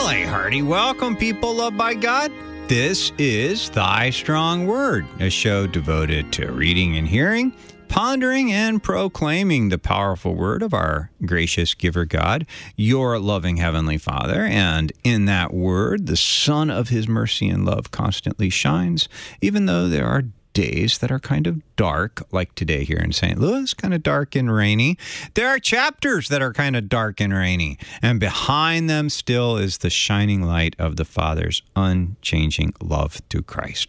Well, a hearty welcome, people loved by God. This is Thy Strong Word, a show devoted to reading and hearing, pondering and proclaiming the powerful word of our gracious giver God, your loving Heavenly Father. And in that word, the sun of his mercy and love constantly shines, even though there are days that are kind of dark, like today here in St. Louis, kind of dark and rainy. There are chapters that are kind of dark and rainy, and behind them still is the shining light of the Father's unchanging love through Christ.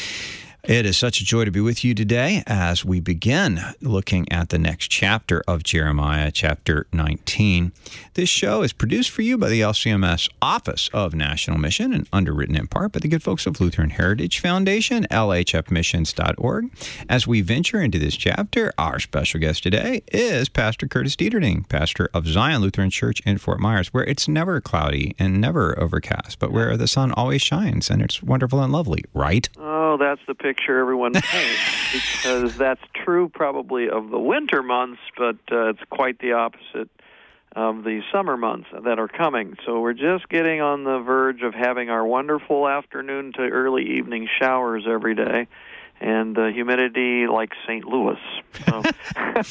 It is such a joy to be with you today as we begin looking at the next chapter of Jeremiah, chapter 19. This show is produced for you by the LCMS Office of National Mission and underwritten in part by the good folks of Lutheran Heritage Foundation, lhfmissions.org. As we venture into this chapter, our special guest today is Pastor Curtis Dieterding, pastor of Zion Lutheran Church in Fort Myers, where it's never cloudy and never overcast, but where the sun always shines and it's wonderful and lovely, right? Oh, that's the picture everyone paints, because that's true probably of the winter months, but it's quite the opposite of the summer months that are coming. So we're just getting on the verge of having our wonderful afternoon to early evening showers every day, and humidity like St. Louis. So there's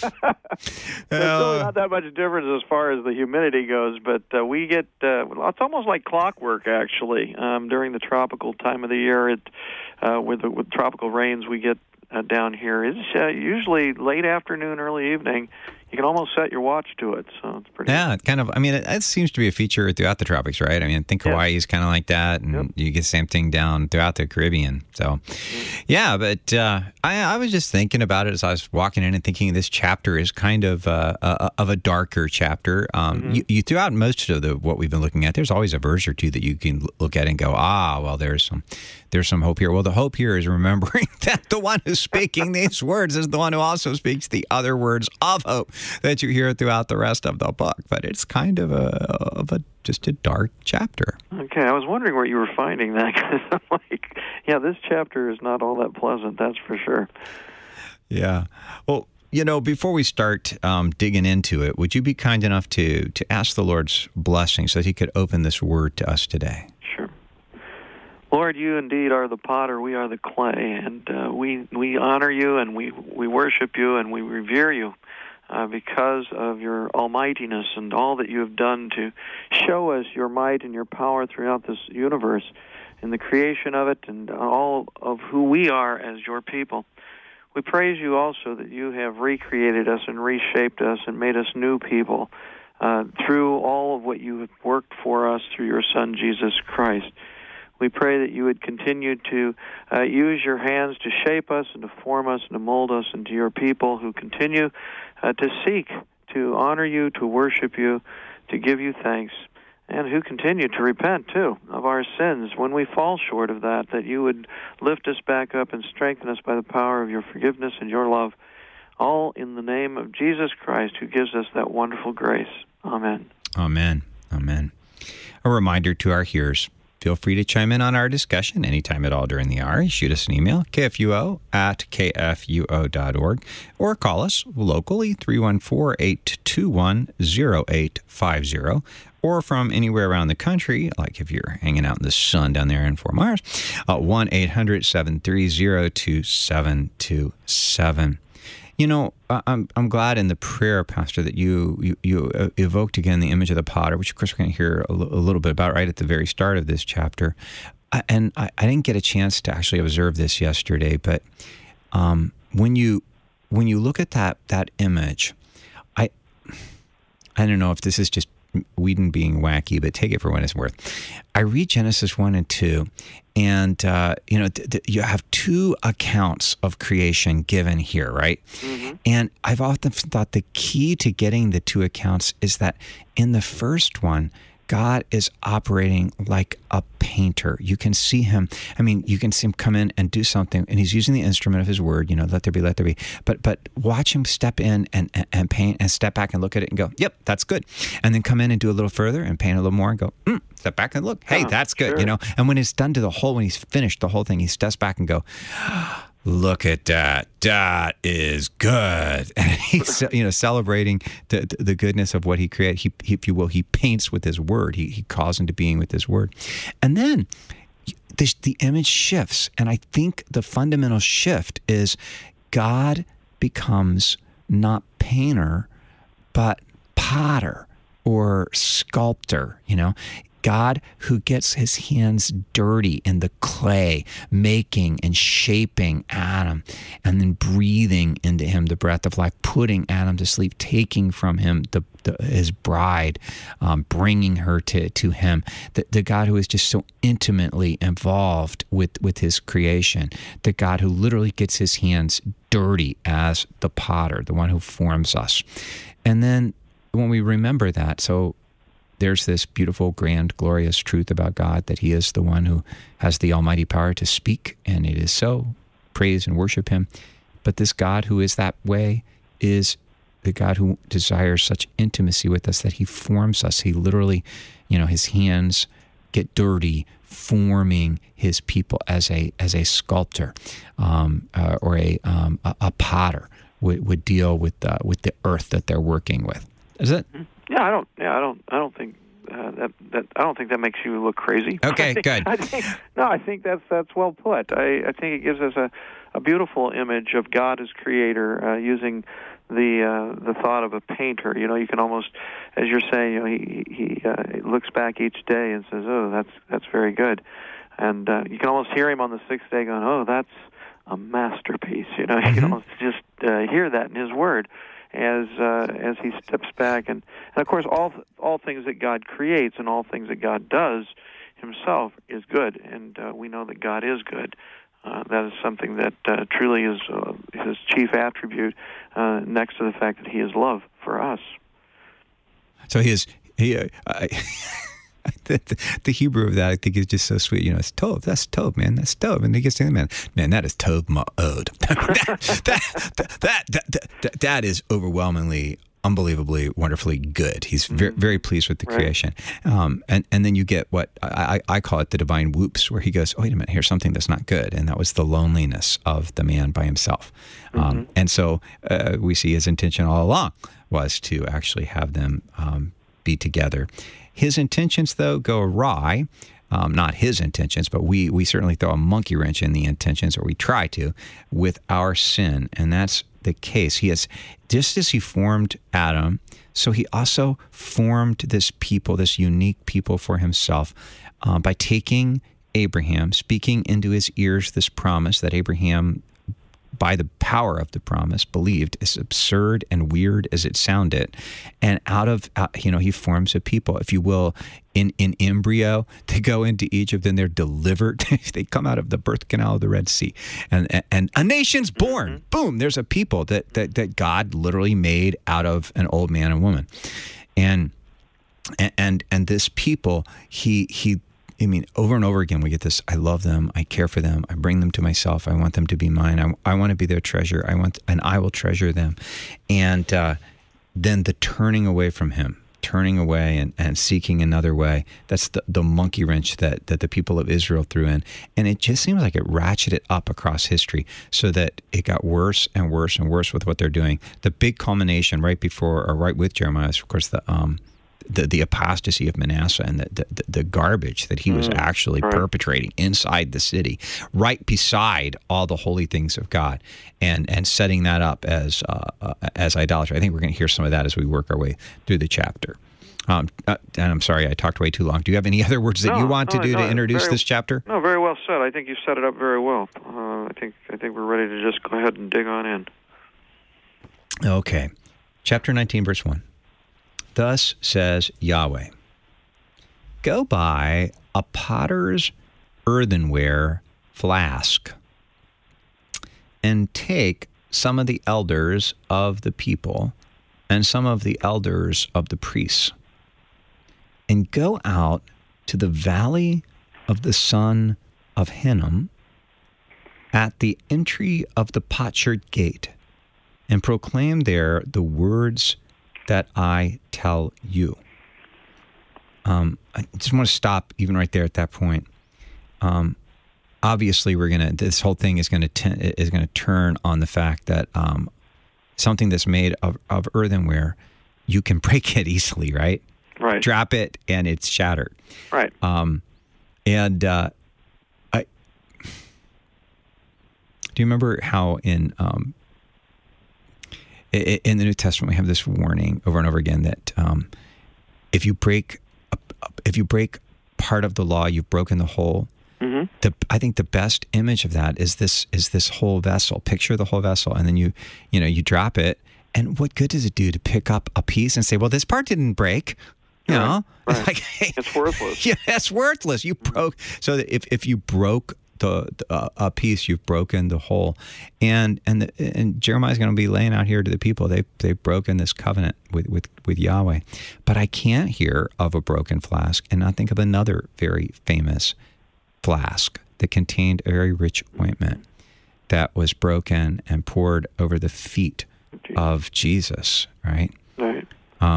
really not that much difference as far as the humidity goes, but we get, it's almost like clockwork, actually. During the tropical time of the year, with tropical rains we get down here, it's usually late afternoon, early evening. You can almost set your watch to it, so it's pretty. Yeah, kind of. I mean, it seems to be a feature throughout the tropics, right? I mean, I think Hawaii is kind of like that, and you get the same thing down throughout the Caribbean. So, yeah, but I was just thinking about it as I was walking in and thinking this chapter is kind of a darker chapter. You throughout most of what we've been looking at, there's always a verse or two that you can look at and go, well, there's some hope here. Well, the hope here is remembering that the one who's speaking these words is the one who also speaks the other words of hope that you hear throughout the rest of the book. But it's kind of just a dark chapter. Okay, I was wondering where you were finding that, because I'm like, this chapter is not all that pleasant, that's for sure. Yeah. Well, before we start digging into it, would you be kind enough to ask the Lord's blessing so that he could open this word to us today? Sure. Lord, you indeed are the potter, we are the clay, and we honor you, and we worship you, and we revere you because of your almightiness and all that you have done to show us your might and your power throughout this universe, in the creation of it, and all of who we are as your people. We praise you also that you have recreated us and reshaped us and made us new people through all of what you have worked for us through your Son, Jesus Christ. We pray that you would continue to use your hands to shape us and to form us and to mold us into your people who continue to seek to honor you, to worship you, to give you thanks, and who continue to repent, too, of our sins when we fall short of that you would lift us back up and strengthen us by the power of your forgiveness and your love, all in the name of Jesus Christ, who gives us that wonderful grace. Amen. Amen. Amen. A reminder to our hearers, feel free to chime in on our discussion anytime at all during the hour. Shoot us an email, kfuo@kfuo.org, or call us locally, 314-821-0850, or from anywhere around the country, like if you're hanging out in the sun down there in Fort Myers, 1-800-730-2727. I'm glad in the prayer, Pastor, that you evoked again the image of the potter, which of course we're going to hear a little bit about right at the very start of this chapter. And I didn't get a chance to actually observe this yesterday, but when you look at that image, I don't know if this is just Whedon being wacky, but take it for what it's worth. I read Genesis 1 and 2, and you have two accounts of creation given here, right? Mm-hmm. And I've often thought the key to getting the two accounts is that in the first one, God is operating like a painter. You can see him. I mean, you can see him come in and do something, and he's using the instrument of his word, let there be, let there be. But watch him step in and paint and step back and look at it and go, yep, that's good. And then come in and do a little further and paint a little more and go, step back and look, hey, that's good, sure. And when it's done when he's finished the whole thing, he steps back and go, look at that. That is good. And he's, celebrating the goodness of what he created. He, if you will, he paints with his word. He calls into being with his word. And then the image shifts. And I think the fundamental shift is God becomes not painter, but potter or sculptor, God who gets his hands dirty in the clay, making and shaping Adam, and then breathing into him the breath of life, putting Adam to sleep, taking from him his bride, bringing her to him. The God who is just so intimately involved with his creation. The God who literally gets his hands dirty as the potter, the one who forms us. And then when we remember that, so there's this beautiful, grand, glorious truth about God, that he is the one who has the almighty power to speak, and it is so. Praise and worship him. But this God who is that way is the God who desires such intimacy with us that he forms us. He literally, his hands get dirty forming his people as a sculptor or a potter would deal with the earth that they're working with. Is it? Yeah, I don't think that makes you look crazy. Okay, good. I think that's well put. I think it gives us a beautiful image of God as creator, using the thought of a painter. You can almost, as you're saying, he looks back each day and says, "Oh, that's very good," and you can almost hear him on the sixth day going, "Oh, that's a masterpiece." You can almost just hear that in his word. As he steps back, and of course all things that God creates and all things that God does himself is good, and we know that God is good. That is something that truly is his chief attribute, next to the fact that he is love for us. So the Hebrew of that, I think, is just so sweet. It's tov. That's tov, man. That's tov. And he gets to man, that is tov ma'od. That is overwhelmingly, unbelievably, wonderfully good. He's very, very pleased with the creation. And then you get what I call it the divine whoops, where he goes, oh, wait a minute, here's something that's not good. And that was the loneliness of the man by himself. And so we see his intention all along was to actually have them be together. His intentions, though, go awry. Not his intentions, but we certainly throw a monkey wrench in the intentions, or we try to, with our sin. And that's the case. He has, just as he formed Adam, so he also formed this people, this unique people for himself, by taking Abraham, speaking into his ears this promise that Abraham, by the power of the promise, believed, as absurd and weird as it sounded. And he forms a people, if you will, in embryo. They go into Egypt, and they're delivered. They come out of the birth canal of the Red Sea. And a nation's born. Boom, there's a people that God literally made out of an old man and woman. And this people, he over and over again, we get this, I love them, I care for them, I bring them to myself, I want them to be mine, I want to be their treasure, and I will treasure them. And then the turning away from him, turning away and seeking another way, that's the monkey wrench that the people of Israel threw in. And it just seems like it ratcheted up across history, so that it got worse and worse and worse with what they're doing. The big culmination right with Jeremiah is, of course, the apostasy of Manasseh and the garbage that he was actually perpetrating inside the city, right beside all the holy things of God, and setting that up as idolatry. I think we're going to hear some of that as we work our way through the chapter. And I'm sorry, I talked way too long. Do you have any other words that you want to introduce this chapter? No, very well said. I think you set it up very well. I think we're ready to just go ahead and dig on in. Okay. Chapter 19, verse 1. Thus says Yahweh, go buy a potter's earthenware flask, and take some of the elders of the people and some of the elders of the priests, and go out to the valley of the son of Hinnom at the entry of the potsherd gate, and proclaim there the words that I tell you. I just want to stop even right there at that point. obviously this whole thing is gonna turn on the fact that something that's made of earthenware, you can break it easily, right? Right. Drop it and it's shattered. Right. Do you remember how in the New Testament we have this warning over and over again that if you break part of the law, you've broken the whole. Mm-hmm. I think the best image of that is this whole vessel. Picture the whole vessel, and then you drop it. And what good does it do to pick up a piece and say, "Well, this part didn't break"? You know, right. It's like, hey, it's worthless. Yeah, it's worthless. You broke. So that if you broke a piece, you've broken the whole. And Jeremiah's going to be laying out here to the people. They've broken this covenant with Yahweh. But I can't hear of a broken flask and not think of another very famous flask that contained a very rich ointment that was broken and poured over the feet of Jesus. Right. Right.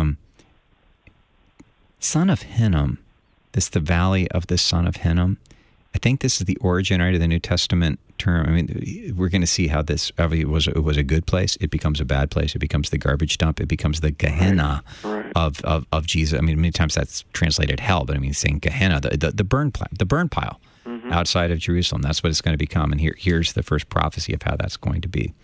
Son of Hinnom. This is the valley of the son of Hinnom. I think this is the origin, right, of the New Testament term. I mean, we're going to see how this it was a good place. It becomes a bad place. It becomes the garbage dump. It becomes the Gehenna of Jesus. I mean, many times that's translated hell, but I mean, saying Gehenna, the burn pile mm-hmm. outside of Jerusalem. That's what it's going to become. And here's the first prophecy of how that's going to be.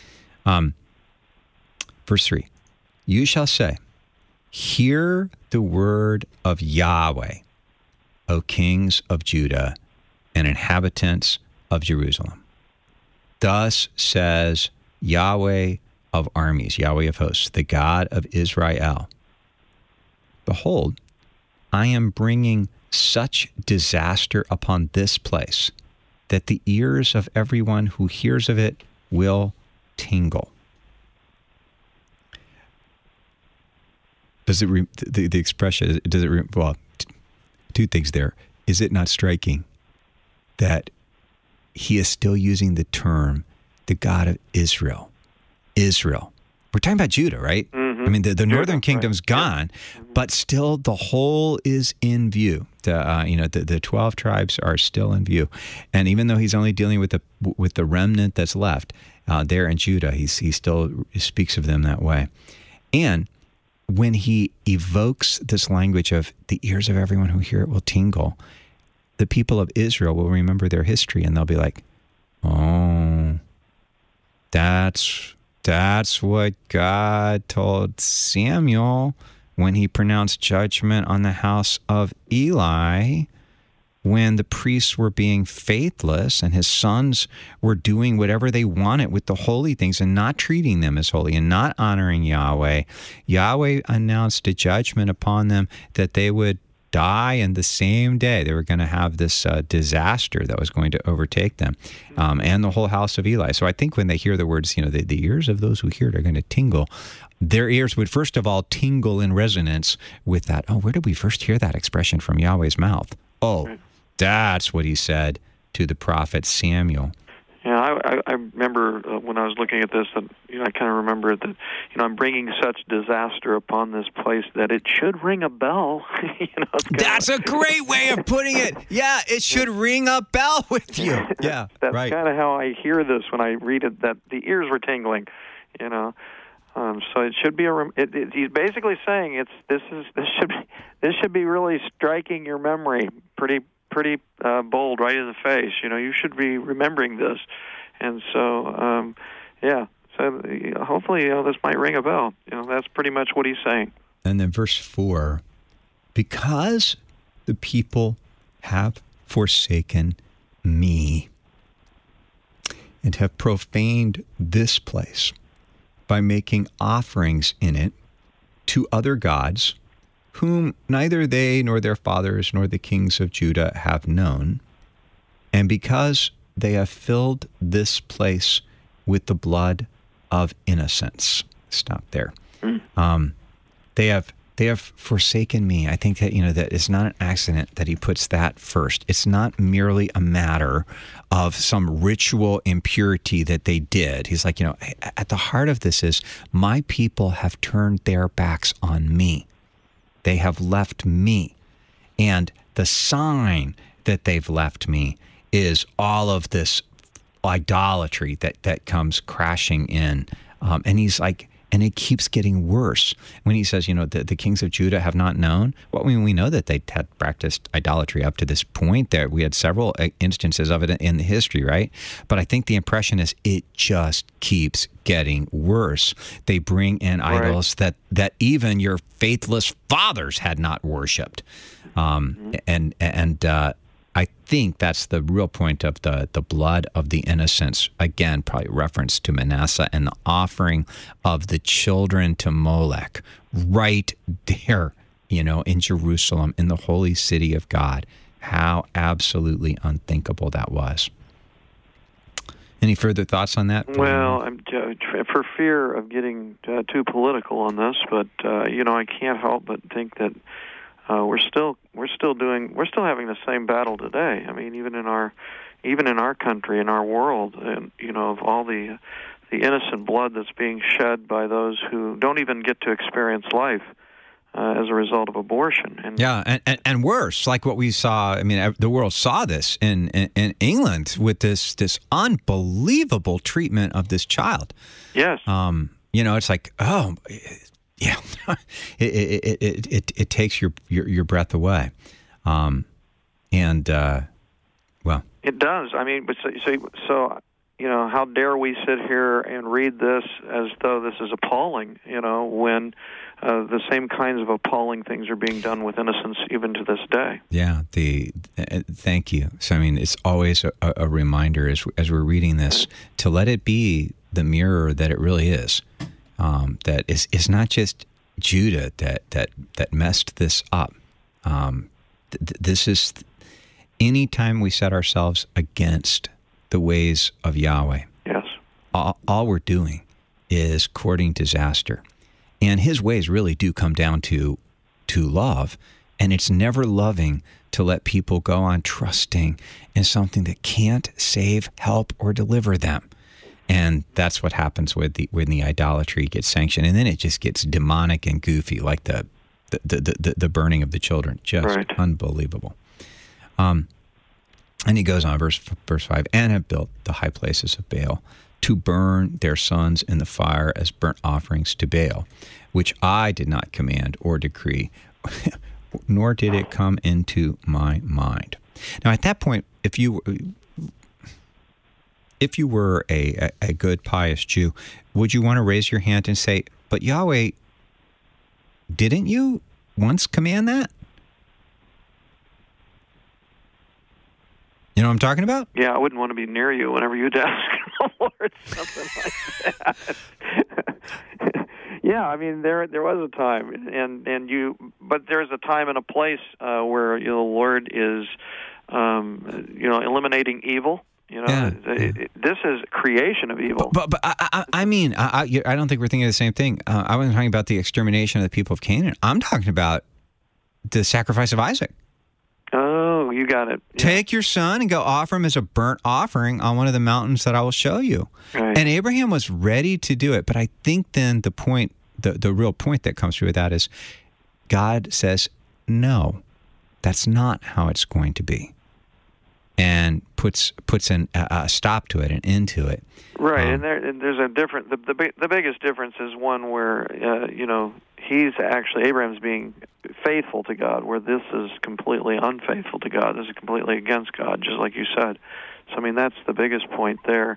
Verse 3, you shall say, hear the word of Yahweh, O kings of Judah and inhabitants of Jerusalem. Thus says Yahweh of armies, Yahweh of hosts, the God of Israel. Behold, I am bringing such disaster upon this place that the ears of everyone who hears of it will tingle. Does it the expression? Does it? Well, two things there. Is it not striking that he is still using the term the God of Israel? Israel. We're talking about Judah, right? Mm-hmm. I mean, the northern kingdom's gone, but still the whole is in view. The 12 tribes are still in view, and even though he's only dealing with the remnant that's left there in Judah, he still speaks of them that way, and when he evokes this language of the ears of everyone who hear it will tingle, the people of Israel will remember their history and they'll be like, oh, that's what God told Samuel when he pronounced judgment on the house of Eli, when the priests were being faithless and his sons were doing whatever they wanted with the holy things and not treating them as holy and not honoring Yahweh. Yahweh announced a judgment upon them that they would die in the same day. They were going to have this disaster that was going to overtake them and the whole house of Eli. So I think when they hear the words, the ears of those who hear it are going to tingle, their ears would first of all tingle in resonance with that. Oh, where did we first hear that expression from Yahweh's mouth? Oh, that's what he said to the prophet Samuel. Yeah, I remember when I was looking at this, that I kind of remembered that I'm bringing such disaster upon this place that it should ring a bell. That's a great way of putting it. Yeah, it should ring a bell with you. Yeah, that's right. Kind of how I hear this when I read it. That the ears were tingling. So it should be he's basically saying this should be really striking your memory pretty bold right in the face. You should be remembering this. And so, so hopefully, this might ring a bell. That's pretty much what he's saying. And then verse 4, because the people have forsaken me and have profaned this place by making offerings in it to other gods, whom neither they nor their fathers nor the kings of Judah have known, and because they have filled this place with the blood of innocents. Stop there. They have forsaken me. I think that that it's not an accident that he puts that first. It's not merely a matter of some ritual impurity that they did. He's like, at the heart of this is my people have turned their backs on me. They have left me. And the sign that they've left me is all of this idolatry that comes crashing in. And he's like, and it keeps getting worse. When he says, the kings of Judah have not known, well, I mean, we know that they had practiced idolatry up to this point. There, we had several instances of it in the history, right? But I think the impression is it just keeps getting worse. They bring in idols that even your faithless fathers had not worshipped. I think that's the real point of the blood of the innocents. Again, probably reference to Manasseh and the offering of the children to Molech right there, in Jerusalem, in the holy city of God. How absolutely unthinkable that was. Any further thoughts on that? Well, for fear of getting too political on this, but I can't help but think that we're still having the same battle today. I mean, even in our country, in our world, and of all the innocent blood that's being shed by those who don't even get to experience life as a result of abortion. And worse, like what we saw. I mean, the world saw this in England with this unbelievable treatment of this child. Yes. It's like, oh. Yeah, it takes your breath away, well, it does. I mean, but so how dare we sit here and read this as though this is appalling? When the same kinds of appalling things are being done with innocents even to this day. Yeah. Thank you. So I mean, it's always a reminder as we're reading this to let it be the mirror that it really is. That is not just Judah that messed this up. This is any time we set ourselves against the ways of Yahweh. Yes. All we're doing is courting disaster, and His ways really do come down to love, and it's never loving to let people go on trusting in something that can't save, help, or deliver them. And that's what happens when the idolatry gets sanctioned, and then it just gets demonic and goofy, like the burning of the children, just unbelievable. And he goes on, verse 5, and have built the high places of Baal to burn their sons in the fire as burnt offerings to Baal, which I did not command or decree, nor did it come into my mind. Now, at that point, if you were a good, pious Jew, would you want to raise your hand and say, but Yahweh, didn't you once command that? You know what I'm talking about? Yeah, I wouldn't want to be near you whenever you'd ask the Lord something like that. Yeah, I mean, there was a time, but there's a time and a place where the Lord is, eliminating evil. This is creation of evil. But I mean, I don't think we're thinking of the same thing. I wasn't talking about the extermination of the people of Canaan. I'm talking about the sacrifice of Isaac. Oh, you got it. Yeah. Take your son and go offer him as a burnt offering on one of the mountains that I will show you. Right. And Abraham was ready to do it. But I think then the real point that comes through with that is God says, no, that's not how it's going to be. And puts a stop to it, an end to it. Right, and there's a different. The biggest difference is one where Abraham's being faithful to God, where this is completely unfaithful to God. This is completely against God, just like you said. So I mean, that's the biggest point there.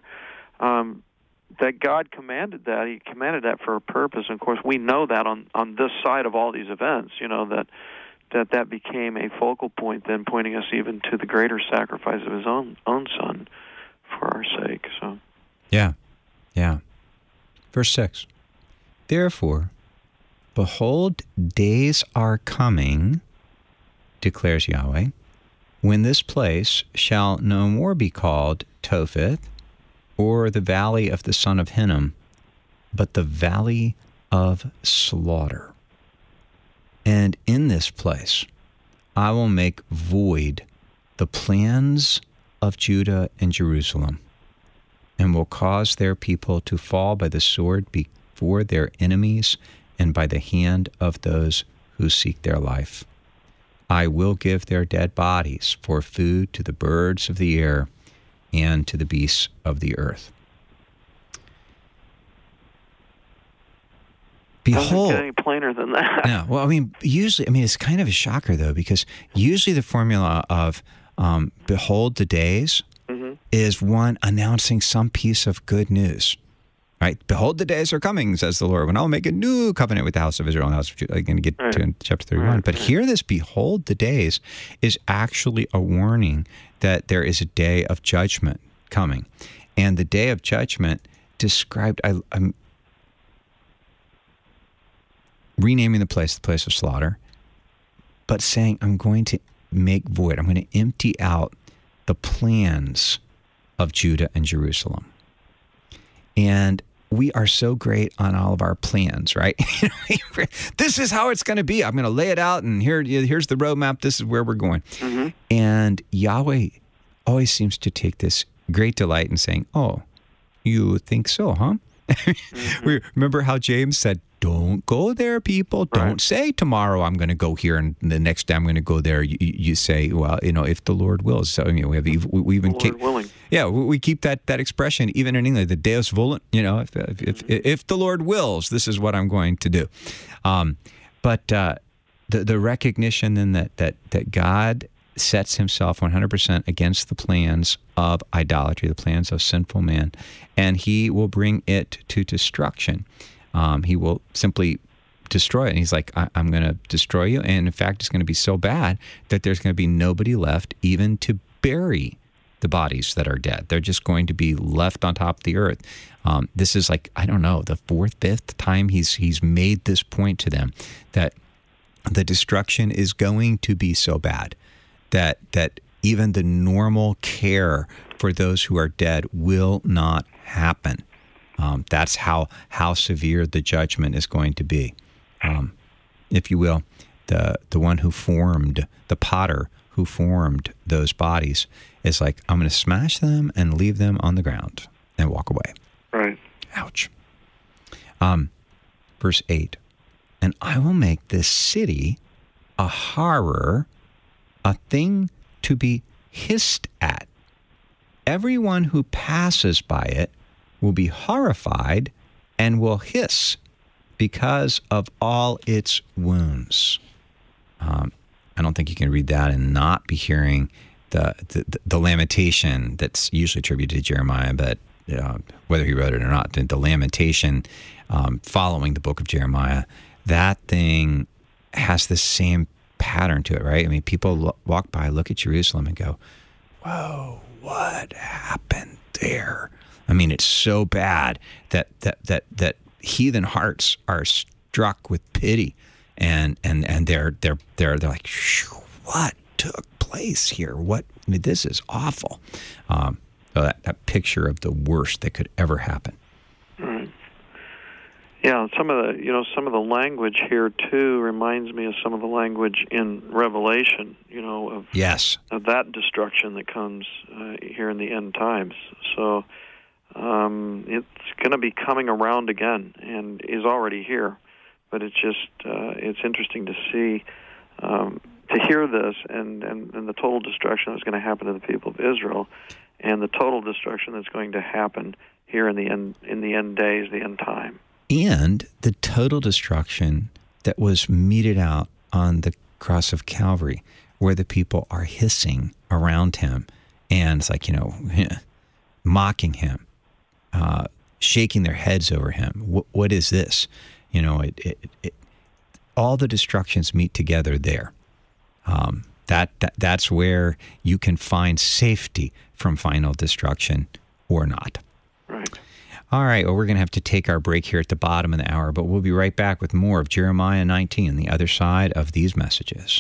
That God commanded that. He commanded that for a purpose. And of course, we know that on this side of all these events, that became a focal point, then pointing us even to the greater sacrifice of His own Son for our sake. So, yeah. Verse 6. Therefore, behold, days are coming, declares Yahweh, when this place shall no more be called Topheth, or the valley of the son of Hinnom, but the valley of slaughter. And in this place I will make void the plans of Judah and Jerusalem, and will cause their people to fall by the sword before their enemies and by the hand of those who seek their life. I will give their dead bodies for food to the birds of the air and to the beasts of the earth. Behold, doesn't get any plainer than that. Yeah, well, I mean, usually, it's kind of a shocker, though, because usually the formula of behold the days is one announcing some piece of good news, right? Behold, the days are coming, says the Lord, when I'll make a new covenant with the house of Israel and the house of Judah. I'm going to get to in chapter 31. But here, this behold the days is actually a warning that there is a day of judgment coming. And the day of judgment described, I'm renaming the place of slaughter, but saying I'm going to make void, I'm going to empty out the plans of Judah and Jerusalem. And we are so great on all of our plans, right? This is how it's going to be. I'm going to lay it out, and here's the roadmap. This is where we're going. And Yahweh always seems to take this great delight in saying, oh, you think so, huh? We remember how James said, don't go there, people. Don't say tomorrow I'm going to go here and the next day I'm going to go there. You say, well, if the Lord wills. So we even keep, willing. Yeah, we keep that expression even in English, the Deus volunt. If the Lord wills, this is what I'm going to do. But the recognition then that God sets himself 100% against the plans of idolatry, the plans of sinful man, and he will bring it to destruction. He will simply destroy it. And he's like, I'm going to destroy you. And in fact, it's going to be so bad that there's going to be nobody left even to bury the bodies that are dead. They're just going to be left on top of the earth. This is like, I don't know, the fourth, fifth time he's made this point to them that the destruction is going to be so bad that even the normal care for those who are dead will not happen. That's how severe the judgment is going to be. If you will, the one who formed, the potter who formed those bodies is like, I'm going to smash them and leave them on the ground and walk away. Right. Ouch. Verse 8, and I will make this city a horror, a thing to be hissed at. Everyone who passes by it will be horrified and will hiss because of all its wounds. I don't think you can read that and not be hearing the lamentation that's usually attributed to Jeremiah, but whether he wrote it or not, the lamentation following the book of Jeremiah, that thing has the same pattern to it, right? I mean, people walk by, look at Jerusalem and go, whoa, what happened there? I mean, it's so bad that heathen hearts are struck with pity, and they're like, what took place here? This is awful. So that picture of the worst that could ever happen. Right. Yeah, some of the language here too reminds me of some of the language in Revelation. Of that destruction that comes here in the end times. So. It's going to be coming around again and is already here, but it's just it's interesting to see, to hear this and the total destruction that's going to happen to the people of Israel, and the total destruction that's going to happen here in the end days, the end time, and the total destruction that was meted out on the cross of Calvary, where the people are hissing around him, and it's like mocking him. Shaking their heads over him. What is this? All the destructions meet together there. That's where you can find safety from final destruction or not. Right. All right. Well, we're going to have to take our break here at the bottom of the hour, but we'll be right back with more of Jeremiah 19, the other side of these messages.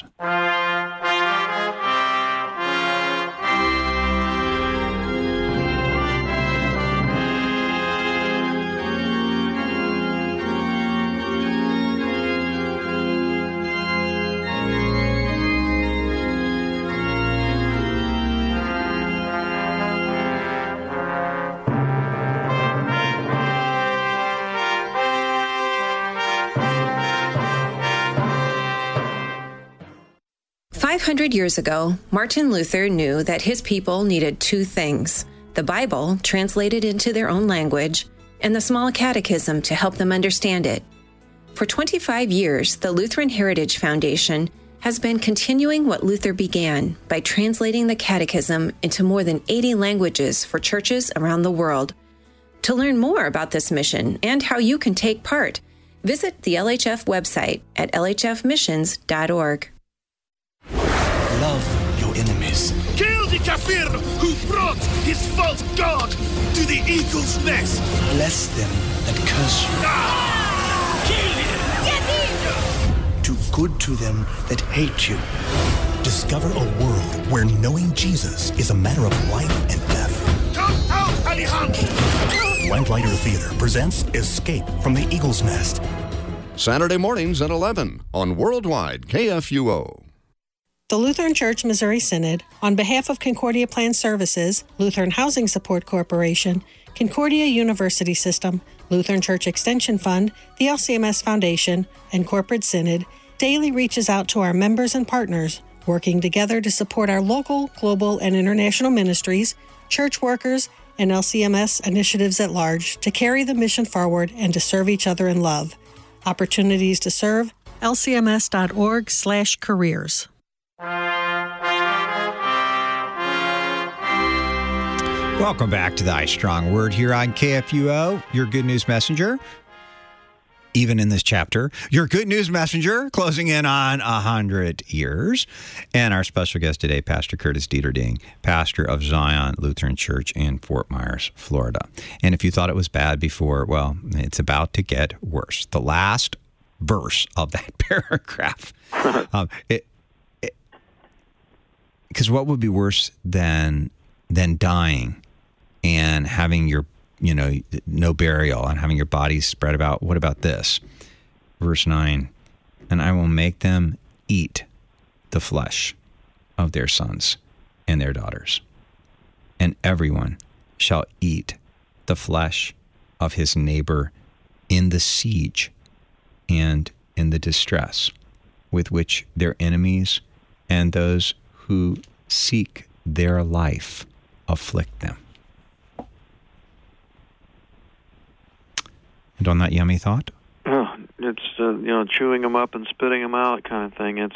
500 years ago, Martin Luther knew that his people needed two things: the Bible, translated into their own language, and the small catechism to help them understand it. For 25 years, the Lutheran Heritage Foundation has been continuing what Luther began by translating the catechism into more than 80 languages for churches around the world. To learn more about this mission and how you can take part, visit the LHF website at lhfmissions.org. Love your enemies. Kill the kafir who brought his false god to the eagle's nest. Bless them and curse you. Kill him! Get him! Do good to them that hate you. Discover a world where knowing Jesus is a matter of life and death. Come out, Alejandro! Lamplighter Theater presents Escape from the Eagle's Nest. Saturday mornings at 11 on Worldwide KFUO. The Lutheran Church Missouri Synod, on behalf of Concordia Plan Services, Lutheran Housing Support Corporation, Concordia University System, Lutheran Church Extension Fund, the LCMS Foundation, and Corporate Synod, daily reaches out to our members and partners, working together to support our local, global, and international ministries, church workers, and LCMS initiatives at large to carry the mission forward and to serve each other in love. Opportunities to serve, lcms.org/careers. Welcome back to the I Strong Word here on KFUO, your good news messenger. Even in this chapter, your good news messenger, closing in on 100 years. And our special guest today, Pastor Curtis Dieterding, pastor of Zion Lutheran Church in Fort Myers, Florida. And if you thought it was bad before, well, it's about to get worse. The last verse of that paragraph. Because what would be worse than dying and having your, no burial and having your body spread about? What about this? Verse 9, and I will make them eat the flesh of their sons and their daughters, and everyone shall eat the flesh of his neighbor in the siege and in the distress with which their enemies and those who seek their life afflict them. And on that yummy thought? It's chewing them up and spitting them out kind of thing. It's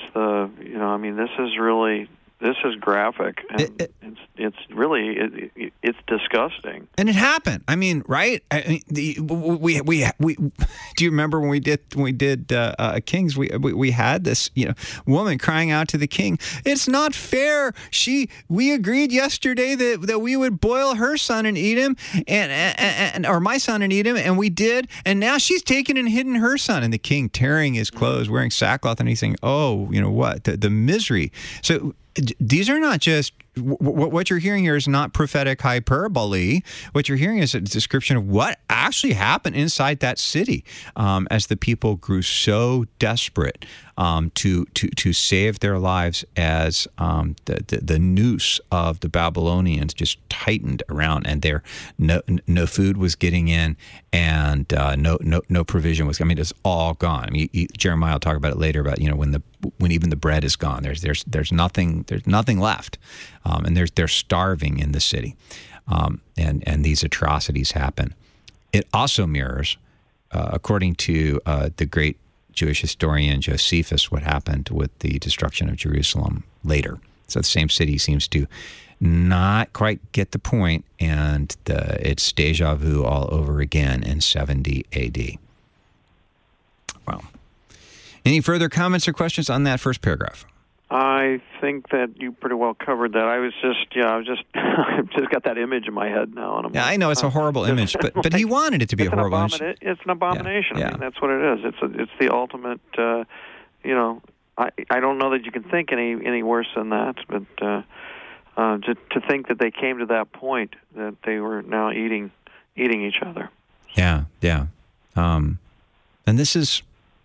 this is graphic, and it's really disgusting. And it happened. I mean, right? I mean, we do you remember when we did Kings? We had this woman crying out to the king. It's not fair. We agreed yesterday that we would boil her son and eat him, or my son and eat him, and we did. And now she's taken and hidden her son. And the king tearing his clothes, wearing sackcloth, and he's saying, "Oh, what the misery." So. These are not just what you're hearing here is not prophetic hyperbole. What you're hearing is a description of what actually happened inside that city as the people grew so desperate to save their lives as the noose of the Babylonians just tightened around, and no food was getting in, and no provision was. I mean, it's all gone. I mean, Jeremiah will talk about it later about when even the bread is gone. There's nothing left. And they're starving in the city, and these atrocities happen. It also mirrors, according to the great Jewish historian Josephus, what happened with the destruction of Jerusalem later. So the same city seems to not quite get the point, and it's deja vu all over again in 70 A.D. Well, any further comments or questions on that first paragraph? I think that you pretty well covered that. I've just got that image in my head now. And I know it's a horrible image, but he wanted it to be a horrible image. It's an abomination. Yeah. I mean, that's what it is. It's the ultimate. I don't know that you can think any worse than that, but to think that they came to that point that they were now eating each other. Yeah. And this is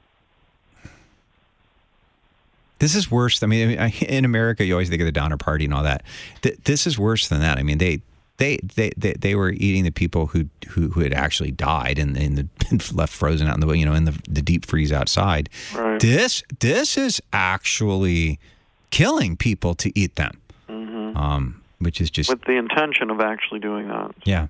worse. I mean, in America, you always think of the Donner Party and all that. This is worse than that. I mean, they were eating the people who had actually died and left frozen out in the deep freeze outside. Right. This is actually killing people to eat them, which is just with the intention of actually doing that. Yeah.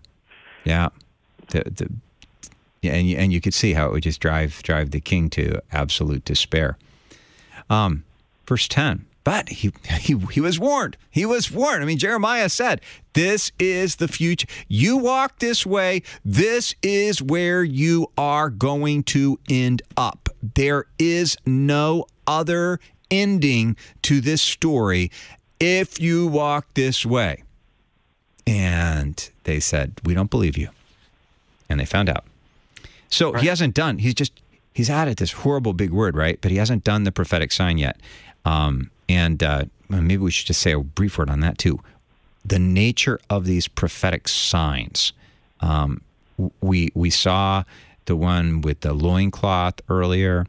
And you could see how it would just drive the king to absolute despair. Verse 10. But he was warned. He was warned. I mean, Jeremiah said, this is the future. You walk this way, this is where you are going to end up. There is no other ending to this story if you walk this way. And they said, we don't believe you. And they found out. So He hasn't done, he's added this horrible big word, right? But he hasn't done the prophetic sign yet. And maybe we should just say a brief word on that too. The nature of these prophetic signs. We saw the one with the loincloth earlier.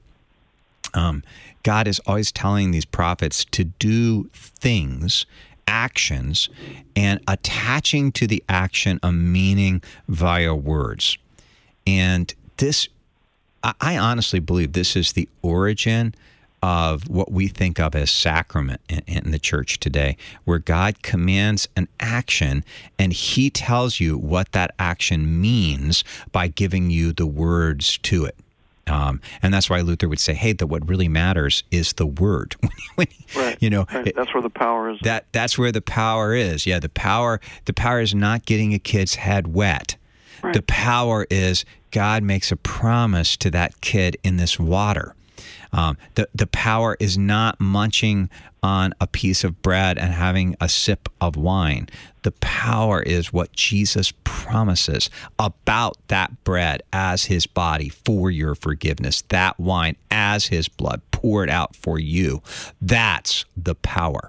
God is always telling these prophets to do things, actions, and attaching to the action a meaning via words. And this, I honestly believe this is the origin of what we think of as sacrament in the church today, where God commands an action and he tells you what that action means by giving you the words to it. And that's why Luther would say, hey, what really matters is the word. Right. That's where the power is. That's where the power is. Yeah, the power is not getting a kid's head wet. Right. The power is God makes a promise to that kid in this water. The power is not munching on a piece of bread and having a sip of wine. The power is what Jesus promises about that bread as his body for your forgiveness, that wine as his blood poured out for you. That's the power.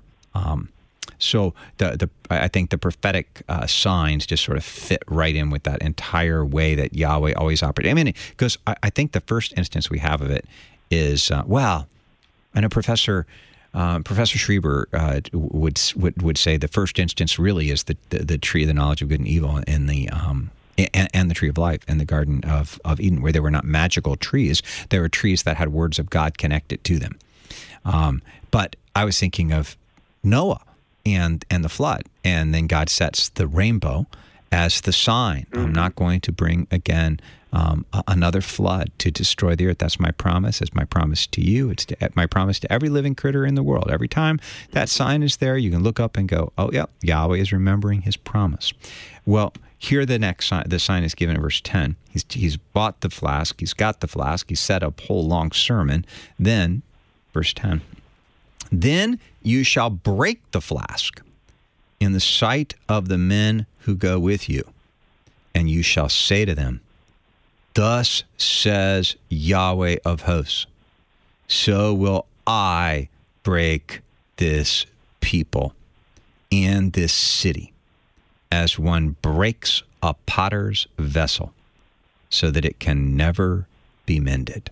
So I think the prophetic signs just sort of fit right in with that entire way that Yahweh always operated. I mean, because I think the first instance we have of it is, I know Professor Schreiber would say the first instance really is the tree of the knowledge of good and evil and the tree of life in the Garden of Eden, where there were not magical trees. There were trees that had words of God connected to them. But I was thinking of Noah and the flood, and then God sets the rainbow as the sign. I'm not going to bring again another flood to destroy the earth. That's my promise. It's my promise to you. It's my promise to every living critter in the world. Every time that sign is there, you can look up and go, oh, yeah, Yahweh is remembering his promise. Well, here the next sign, the sign is given in verse 10. He's bought the flask. He's got the flask. He set up a whole long sermon. Then, verse 10, then you shall break the flask in the sight of the men who go with you, and you shall say to them, thus says Yahweh of hosts, so will I break this people and this city as one breaks a potter's vessel so that it can never be mended.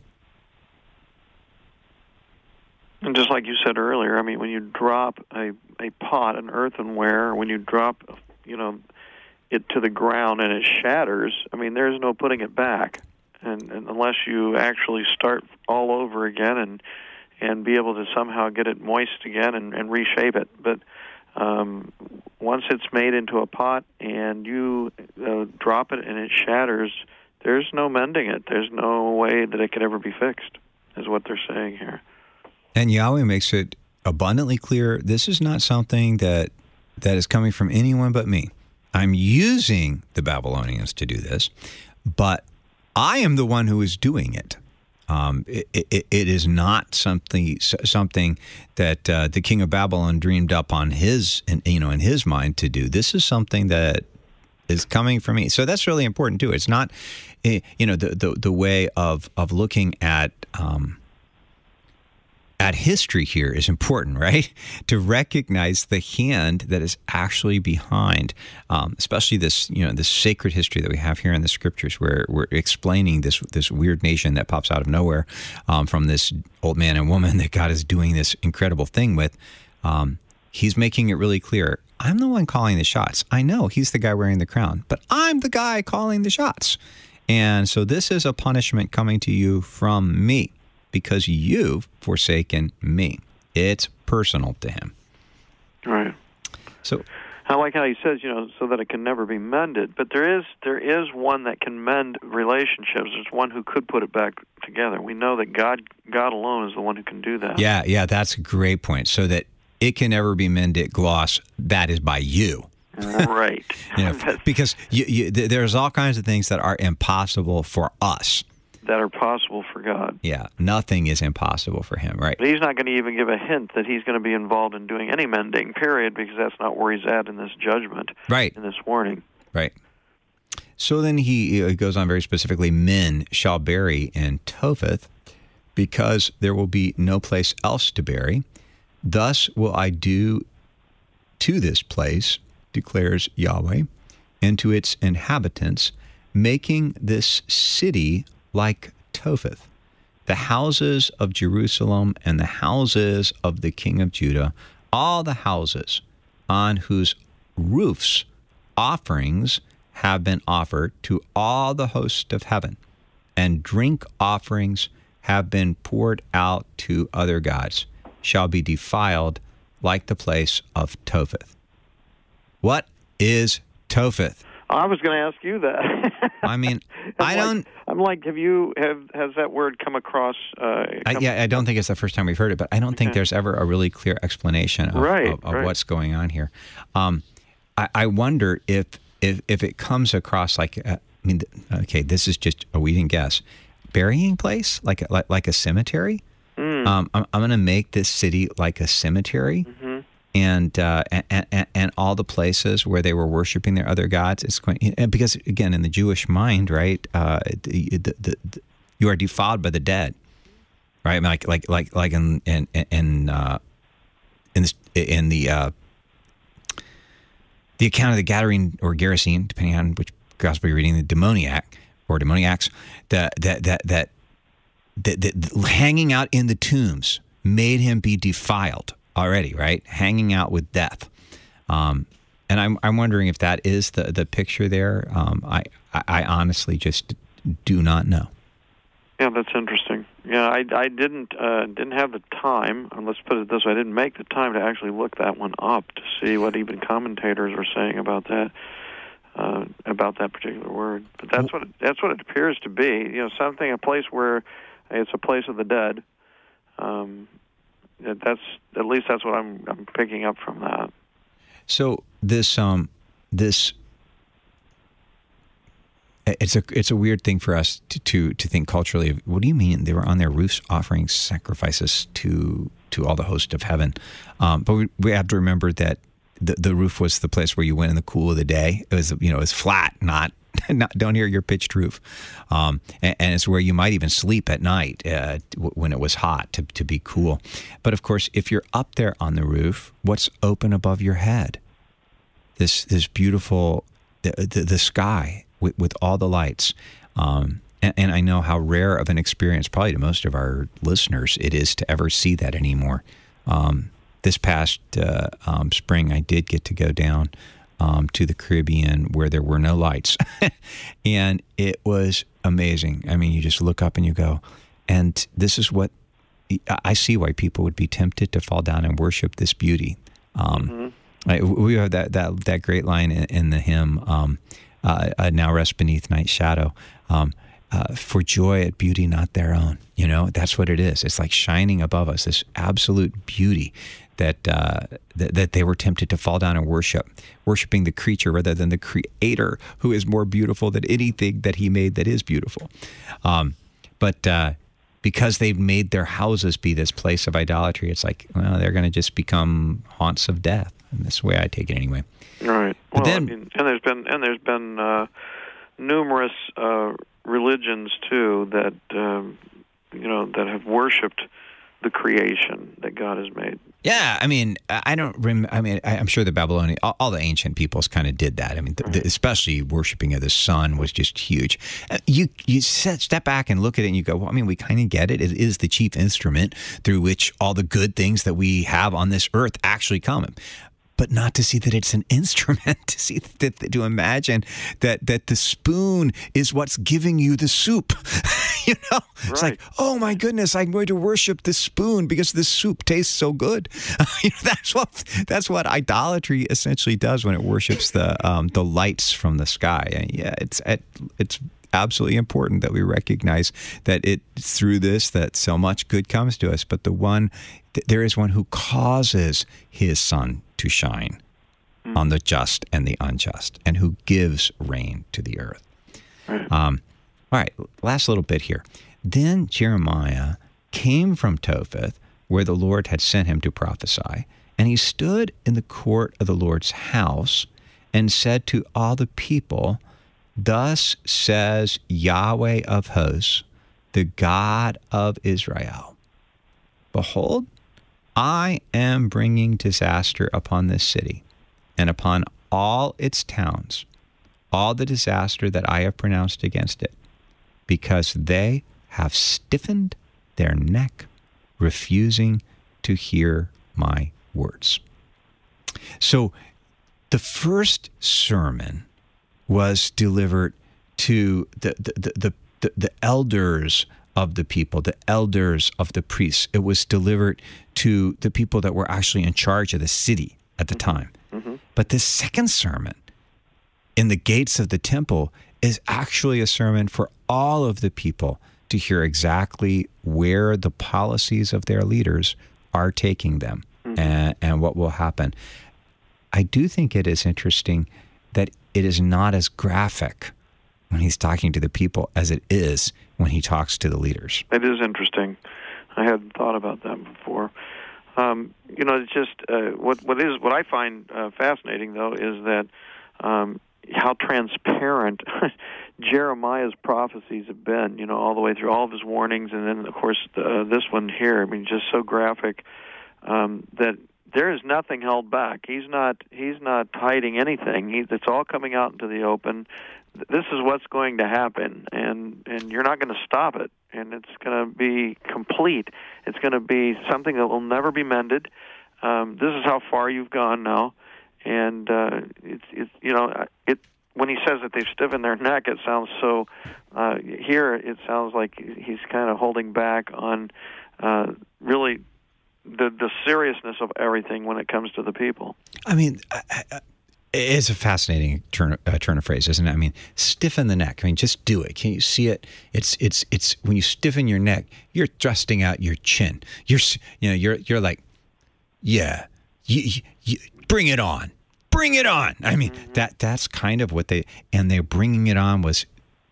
And just like you said earlier, I mean, when you drop a pot, an earthenware, when you drop, it to the ground and it shatters, I mean, there's no putting it back. And unless you actually start all over again and be able to somehow get it moist again and reshape it. But once it's made into a pot and you drop it and it shatters, there's no mending it. There's no way that it could ever be fixed, is what they're saying here. And Yahweh makes it abundantly clear, this is not something that is coming from anyone but me. I'm using the Babylonians to do this, but I am the one who is doing it. It is not something that the king of Babylon dreamed up in his mind to do. This is something that is coming from me. So that's really important too. It's not, the way of looking at history here is important, right? To recognize the hand that is actually behind, especially this sacred history that we have here in the scriptures, where we're explaining this weird nation that pops out of nowhere from this old man and woman that God is doing this incredible thing with. He's making it really clear. I'm the one calling the shots. I know he's the guy wearing the crown, but I'm the guy calling the shots. And so this is a punishment coming to you from me, because you've forsaken me. It's personal to him. Right. So I like how he says, so that it can never be mended. But there is one that can mend relationships. There's one who could put it back together. We know that God alone is the one who can do that. Yeah, that's a great point. So that it can never be mended, gloss, that is by you. Right. Because there's all kinds of things that are impossible for us. That are possible for God. Yeah, nothing is impossible for him, right? But he's not going to even give a hint that he's going to be involved in doing any mending, period, because that's not where he's at in this judgment, right? In this warning. Right. So then he goes on very specifically, men shall bury in Topheth, because there will be no place else to bury. Thus will I do to this place, declares Yahweh, and to its inhabitants, making this city like Topheth, the houses of Jerusalem and the houses of the king of Judah, all the houses on whose roofs offerings have been offered to all the host of heaven, and drink offerings have been poured out to other gods, shall be defiled like the place of Topheth. What is Topheth? I was going to ask you that. I mean, I'm like, has that word come across? I don't think it's the first time we've heard it, but I don't think there's ever a really clear explanation of what's going on here. I wonder if it comes across like, this is just a weeding guess, burying place, like a cemetery. I'm going to make this city like a cemetery. Mm-hmm. And all the places where they were worshiping their other gods, it's going, because again, in the Jewish mind, right, you are defiled by the dead, right? Like in the account of the Gadarene or Gerasene, depending on which gospel you're reading, the demoniac or demoniacs, that hanging out in the tombs made him be defiled already, right? Hanging out with death. And I'm wondering if that is the picture there. I honestly just do not know. Yeah, that's interesting. Yeah, I didn't have the time, and let's put it this way, I didn't make the time to actually look that one up to see what even commentators were saying about that particular word. But that's what it appears to be. A place where it's a place of the dead. That's at least that's what I'm picking up from that. So this it's a weird thing for us to think culturally. What do you mean they were on their roofs offering sacrifices to all the host of heaven? But we have to remember that the roof was the place where you went in the cool of the day. It was it was flat, not don't hear your pitched roof, and it's where you might even sleep at night when it was hot to be cool. But of course, if you're up there on the roof, what's open above your head? This beautiful the sky with all the lights, and I know how rare of an experience, probably to most of our listeners, it is to ever see that anymore. This past spring, I did get to go down to the Caribbean where there were no lights. And it was amazing. I mean, you just look up and you go, and this is what I see why people would be tempted to fall down and worship this beauty. We have that great line in the hymn, now rest beneath night's shadow, for joy at beauty not their own. That's what it is. It's like shining above us, this absolute beauty that they were tempted to fall down and worshiping the creature rather than the Creator, who is more beautiful than anything that He made that is beautiful. But because they've made their houses be this place of idolatry, it's like, well, they're going to just become haunts of death. And that's the way I take it anyway. Right. But then, there's been numerous religions too that that have worshipped the creation that God has made. Yeah, I mean, I'm sure the Babylonian, all the ancient peoples kind of did that. I mean, especially worshiping of the sun was just huge. You step back and look at it and you go, well, I mean, we kind of get it. It is the chief instrument through which all the good things that we have on this earth actually come. but not to see that it's an instrument, to see that, to imagine that the spoon is what's giving you the soup. It's like, oh my goodness, I'm going to worship the spoon because the soup tastes so good. That's what idolatry essentially does when it worships the lights from the sky. And it's absolutely important that we recognize that it's through this that so much good comes to us. But there is one who causes his sun to shine on the just and the unjust, and who gives rain to the earth. All right, last little bit here. Then Jeremiah came from Topheth, where the Lord had sent him to prophesy, and he stood in the court of the Lord's house and said to all the people, "Thus says Yahweh of hosts, the God of Israel, behold, I am bringing disaster upon this city and upon all its towns, all the disaster that I have pronounced against it, because they have stiffened their neck, refusing to hear my words." So the first sermon was delivered to the elders of the people, the elders of the priests. It was delivered to the people that were actually in charge of the city at the time. Mm-hmm. But the second sermon in the gates of the temple is actually a sermon for all of the people to hear exactly where the policies of their leaders are taking them, and what will happen. I do think it is interesting that it is not as graphic when he's talking to the people as it is when he talks to the leaders. It is interesting. I hadn't thought about that before. It's just what I find fascinating, though, is that how transparent Jeremiah's prophecies have been, all the way through all of his warnings, and then, of course, this one here. I mean, just so graphic that there is nothing held back. He's not hiding anything. It's all coming out into the open. This is what's going to happen, and you're not going to stop it. And it's going to be complete. It's going to be something that will never be mended. This is how far you've gone now, and when he says that they've stiffened their neck, it sounds so. Here, it sounds like he's kind of holding back on really the seriousness of everything when it comes to the people. I mean, it's a fascinating turn of phrase, isn't it? I mean, stiffen the neck. I mean, just do it. Can you see it? It's when you stiffen your neck, you're thrusting out your chin. You're like, yeah, you bring it on. Bring it on. I mean, that's kind of what they're bringing it on was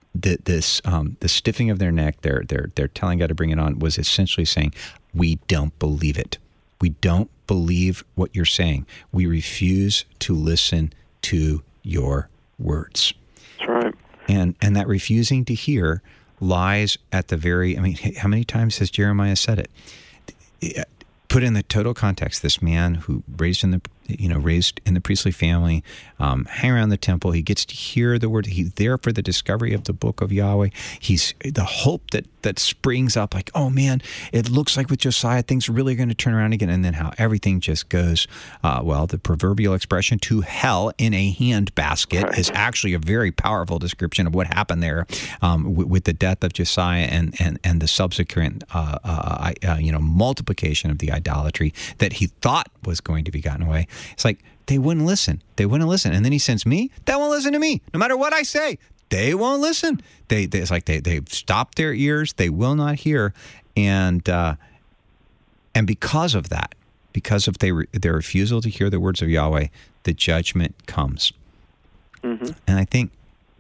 the stiffing of their neck. They're telling God to bring it on was essentially saying, we don't believe it. We don't believe what you're saying. We refuse to listen to your words. That's right. And that refusing to hear lies at the very, I mean, how many times has Jeremiah said it? Put in the total context, this man who raised in the priestly family, hang around the temple, he gets to hear the word. He's there for the discovery of the book of Yahweh. He's the hope that springs up, like, oh man, it looks like with Josiah things are really going to turn around again, and then how everything just goes. The proverbial expression "to hell in a handbasket" is actually a very powerful description of what happened there with the death of Josiah and the subsequent multiplication of the idolatry that he thought was going to be gotten away. It's like they wouldn't listen. They wouldn't listen. And then he sends me. They won't listen to me. No matter what I say, they won't listen. It's like they've stopped their ears. They will not hear. And because of that, because of their refusal to hear the words of Yahweh, the judgment comes. Mm-hmm. And I think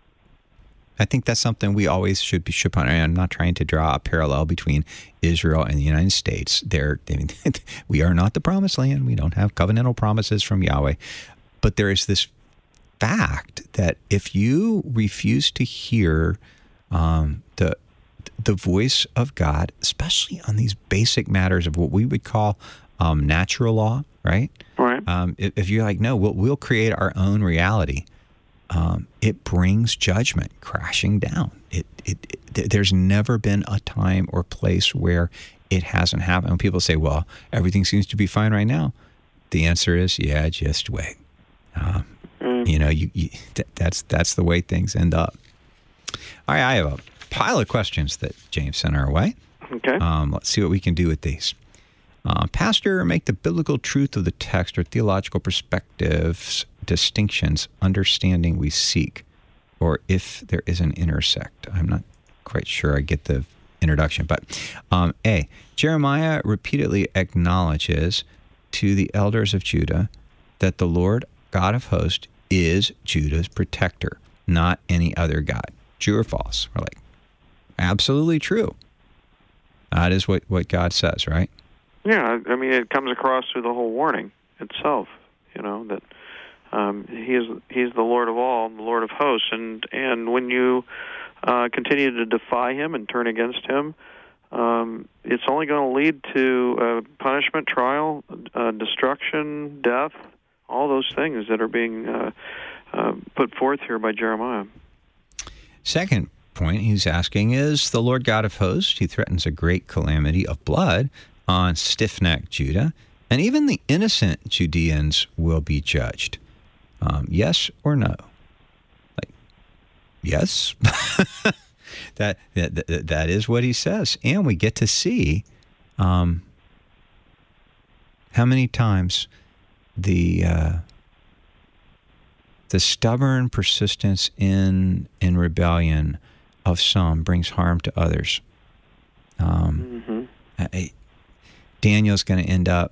that's something we always should ponder. And I'm not trying to draw a parallel between Israel and the United States. We are not the promised land. We don't have covenantal promises from Yahweh. But there is this fact that if you refuse to hear the voice of God, especially on these basic matters of what we would call natural law, right? Right. If you're like, no, we'll create our own reality. It brings judgment crashing down. There's never been a time or place where it hasn't happened. When people say, well, everything seems to be fine right now, the answer is, yeah, just wait. You know, that's the way things end up. All right, I have a pile of questions that James sent our way. Okay. Let's see what we can do with these. Pastor, make the biblical truth of the text or theological perspectives distinctions understanding we seek, or if there is an intersect. I'm not quite sure I get the introduction, but A, Jeremiah repeatedly acknowledges to the elders of Judah that the Lord God of hosts is Judah's protector, not any other God. True or false? We're like, absolutely true. That is what God says, right? Yeah, I mean, it comes across through the whole warning itself, you know, that he's the Lord of all, the Lord of hosts, and when you continue to defy him and turn against him, it's only going to lead to punishment, trial, destruction, death, all those things that are being put forth here by Jeremiah. Second point he's asking is the Lord God of hosts. He threatens a great calamity of blood on stiff-necked Judah, and even the innocent Judeans will be judged. Yes or no? Like, yes. that is what he says, and we get to see how many times the stubborn persistence in rebellion of some brings harm to others. Daniel's going to end up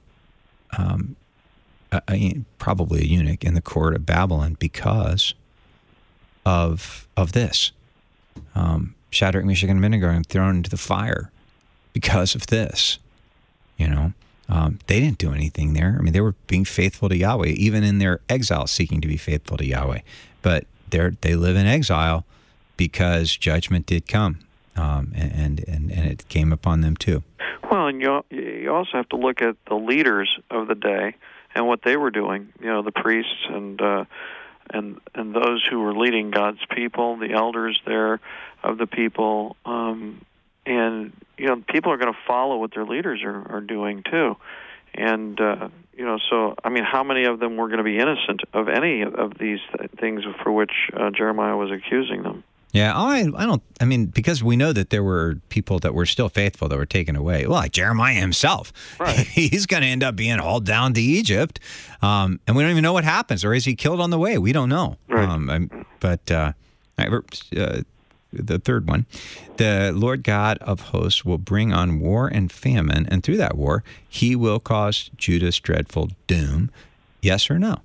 probably a eunuch in the court of Babylon because of this. Shadrach, Meshach, and Abednego are thrown into the fire because of this. You know, they didn't do anything there. I mean, they were being faithful to Yahweh, even in their exile, seeking to be faithful to Yahweh. But they live in exile because judgment did come, and it came upon them too. Well, and you also have to look at the leaders of the day and what they were doing. You know, the priests and those who were leading God's people, the elders there of the people, and you know, people are going to follow what their leaders are doing too. And you know, so I mean, how many of them were going to be innocent of any of these things for which Jeremiah was accusing them? Yeah, I mean, because we know that there were people that were still faithful that were taken away. Well, like Jeremiah himself. Right. He's going to end up being hauled down to Egypt, and we don't even know what happens. Or is he killed on the way? We don't know. Right. The third one, the Lord God of hosts will bring on war and famine, and through that war, he will cause Judah's dreadful doom. Yes or no?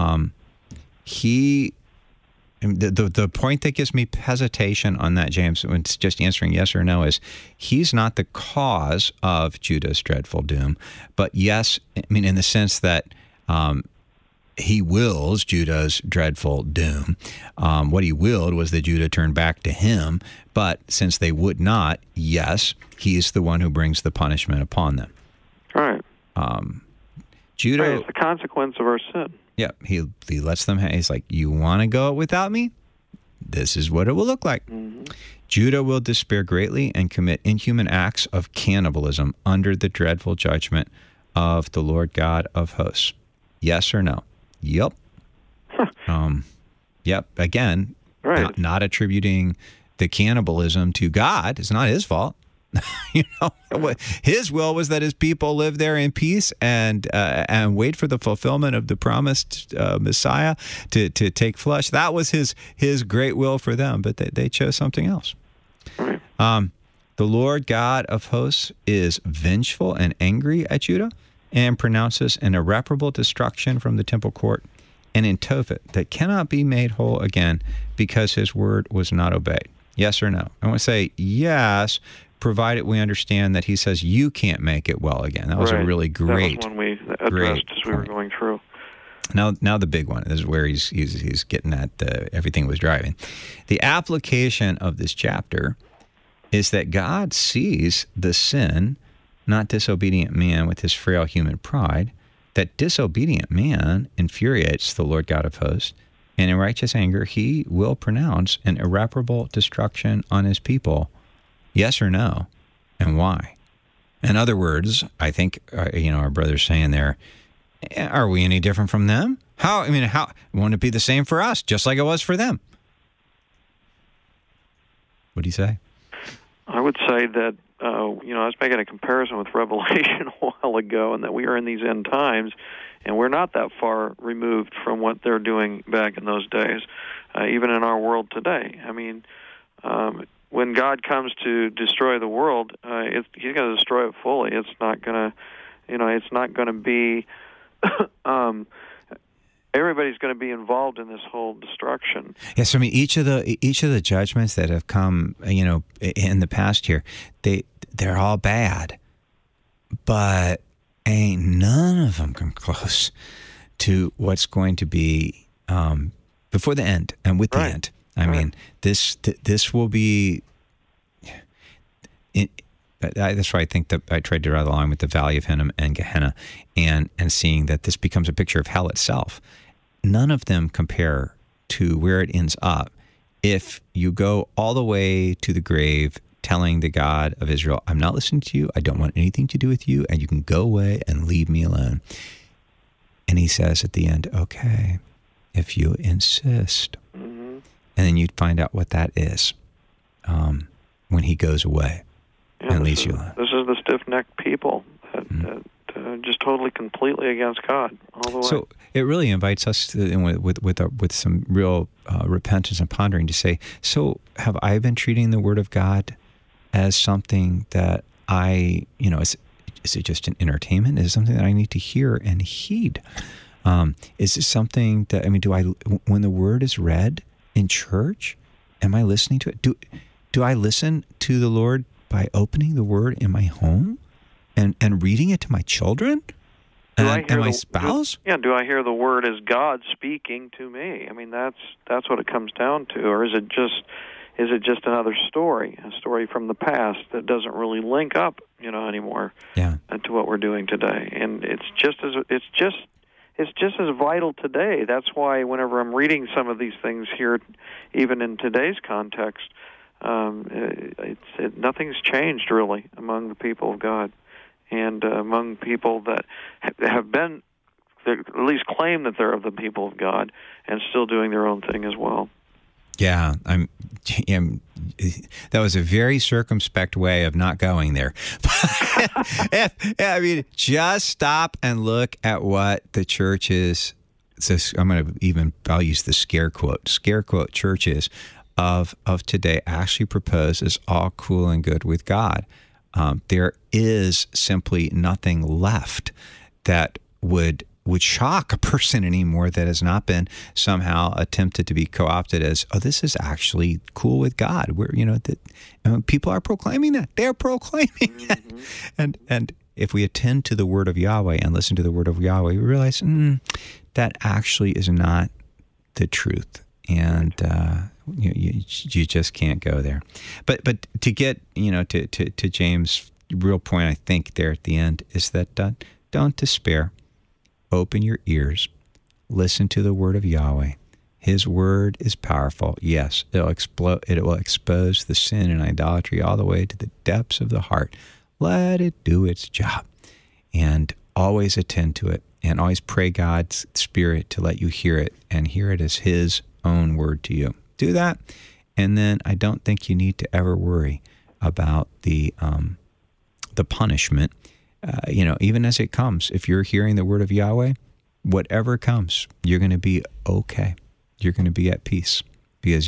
The point that gives me hesitation on that, James, when it's just answering yes or no, is he's not the cause of Judah's dreadful doom, but yes, I mean, in the sense that he wills Judah's dreadful doom. What he willed was that Judah turn back to him, but since they would not, yes, he's the one who brings the punishment upon them. Right. Judah. Right, it's the consequence of our sin. Yeah, he lets them. He's like, you want to go without me? This is what it will look like. Mm-hmm. Judah will despair greatly and commit inhuman acts of cannibalism under the dreadful judgment of the Lord God of hosts. Yes or no? Yep. Yep. Again, right. not attributing the cannibalism to God. It's not his fault. You know, his will was that his people live there in peace and wait for the fulfillment of the promised Messiah to take flesh. That was his great will for them, but they chose something else. Right. The Lord God of hosts is vengeful and angry at Judah and pronounces an irreparable destruction from the temple court and in Tophet that cannot be made whole again because his word was not obeyed. Yes or no? I want to say yes, provided we understand that he says you can't make it well again. That was a really great. That was one we addressed as we were going through. Now the big one. This is where he's getting at everything was driving. The application of this chapter is that God sees the sin, not disobedient man with his frail human pride, that disobedient man infuriates the Lord God of hosts, and in righteous anger he will pronounce an irreparable destruction on his people. Yes or no, and why? In other words, I think our brother's saying there, Are we any different from them? How won't it be the same for us, just like it was for them? What do you say? I would say that, I was making a comparison with Revelation a while ago, and that we are in these end times, and we're not that far removed from what they're doing back in those days, even in our world today. I mean, when God comes to destroy the world, He's going to destroy it fully. It's not going to be everybody's going to be involved in this whole destruction. Yes, I mean each of the judgments that have come, in the past here, they're all bad, but ain't none of them come close to what's going to be before the end and with the end. I mean, this will be. That's why I think that I tried to draw the line with the Valley of Hinnom and Gehenna, and seeing that this becomes a picture of hell itself. None of them compare to where it ends up if you go all the way to the grave telling the God of Israel, I'm not listening to you, I don't want anything to do with you, and you can go away and leave me alone. And he says at the end, okay, if you insist. Mm-hmm. And then you'd find out what that is when he goes away. Yeah, this is the stiff-necked people that just totally, completely against God all the way. So it really invites us to, with some real repentance and pondering, to say, so have I been treating the Word of God as something that is it just an entertainment? Is it something that I need to hear and heed? Is it something that, when the Word is read in church, am I listening to it? Do I listen to the Lord by opening the Word in my home and reading it to my children and my spouse? Do I hear the Word as God speaking to me? I mean, that's what it comes down to. Or is it just another story, a story from the past that doesn't really link up, anymore to what we're doing today? And it's just as vital today. That's why whenever I'm reading some of these things here, even in today's context, nothing's changed really among the people of God, and among people that have been, that at least claim that they're of the people of God, and still doing their own thing as well. Yeah, that was a very circumspect way of not going there. Just stop and look at what the church is. I'll use the scare quote churches of today actually propose is all cool and good with God. There is simply nothing left that would shock a person anymore that has not been somehow attempted to be co-opted as, this is actually cool with God. Where people are proclaiming that. They're proclaiming that. And if we attend to the Word of Yahweh and listen to the Word of Yahweh, we realize that actually is not the truth. And you just can't go there. But to get to James' real point, I think there at the end is that don't despair. Open your ears. Listen to the Word of Yahweh. His Word is powerful. Yes, it will expose the sin and idolatry all the way to the depths of the heart. Let it do its job, and always attend to it, and always pray God's Spirit to let you hear it, and hear it as His own word to you. Do that, and then I don't think you need to ever worry about the punishment. Even as it comes, if you're hearing the Word of Yahweh, whatever comes, you're going to be okay. You're going to be at peace because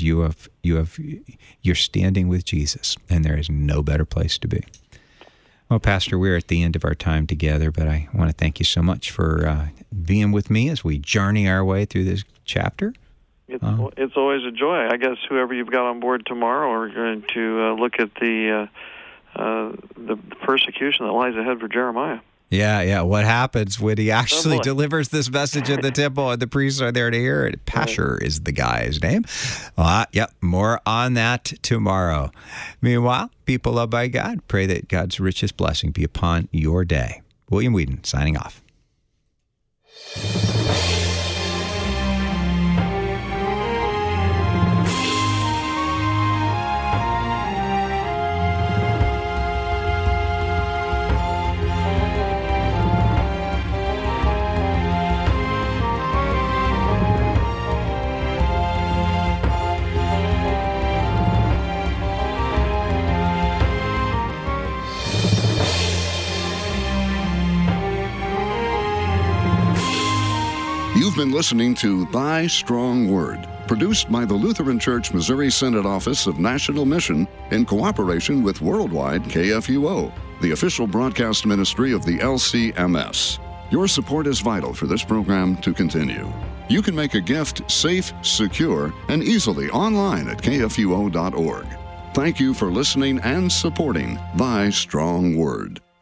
you're standing with Jesus, and there is no better place to be. Well, Pastor, we're at the end of our time together, but I want to thank you so much for being with me as we journey our way through this chapter. It's always a joy. I guess whoever you've got on board tomorrow are going to look at the persecution that lies ahead for Jeremiah. Yeah. What happens when he actually delivers this message at the temple and the priests are there to hear it? Pashur is the guy's name. More on that tomorrow. Meanwhile, people loved by God, pray that God's richest blessing be upon your day. William Whedon, signing off. been listening to Thy Strong Word, produced by the Lutheran Church Missouri Synod Office of National Mission in cooperation with Worldwide KFUO, the official broadcast ministry of the LCMS. Your support is vital for this program to continue. You can make a gift safe, secure, and easily online at kfuo.org. Thank you for listening and supporting Thy Strong Word.